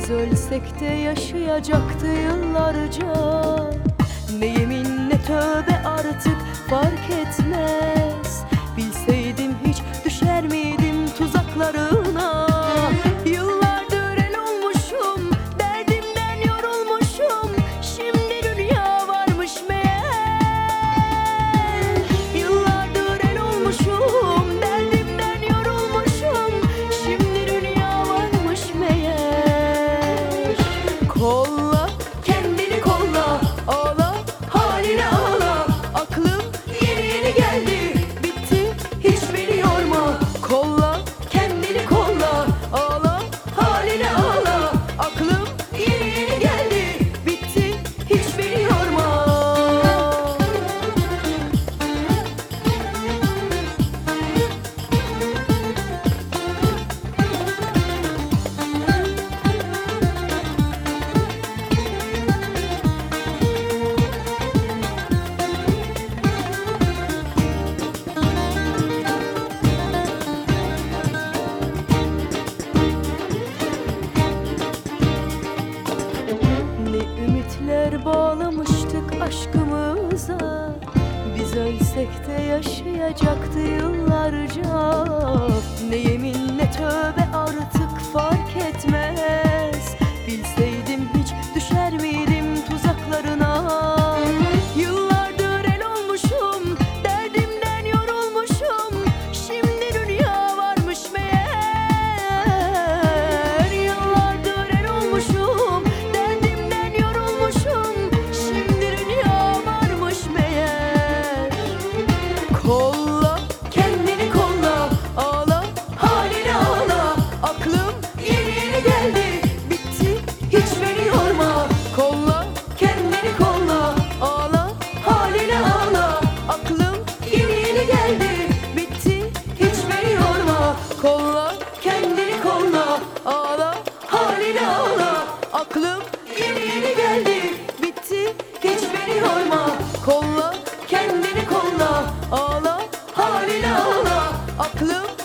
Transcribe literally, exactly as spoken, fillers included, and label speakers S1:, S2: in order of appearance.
S1: Biz ölsek de yaşayacaktı yıllarca. Ne yemin ne tövbe artık fark etmez. Bilseydim hiç düşer miydim tuzaklarına. Yıllardır el olmuşum, derdimden yorulmuşum. Şimdi dünya varmış meğer. Yıllardır el olmuşum, derdimden yorulmuşum. Şimdi dünya varmış meğer. Kolla, kendini kolla, ağla, haline ağla. Aklım yeni yeni geldi, bitti, hiç beni yorma. Kolla, kendini kolla, ağla, haline ağla. Aklım yeni yeni geldi, bitti, hiç beni yorma. Ne ümitler bağlamıştık aşkımıza. Biz ölsek de yaşayacaktı yıllarca. Ne yemin ne tövbe artık fark etmez. Bilseydim hiç düşer miydim tuzaklarına. Yıllardır el olmuşum, derdimden yorulmuşum. Şimdi dünya varmış meğer. Yıllardır el olmuşum, derdimden yorulmuşum. Şimdi dünya varmış meğer. Kolla, kendini kolla, ağla, haline ağla. Aklım yeni yeni geldi, bitti, hiç beni yorma. Kolla, kendini kolla, ağla, haline ağla. Aklım yeni yeni geldi, bitti, hiç beni yorma. Kolla, kendini kolla, ağla, haline ağla. Aklım yeni yeni geldi, bitti, hiç beni yorma. Kolla, kendini kolla, ağla, haline ağla. Aklım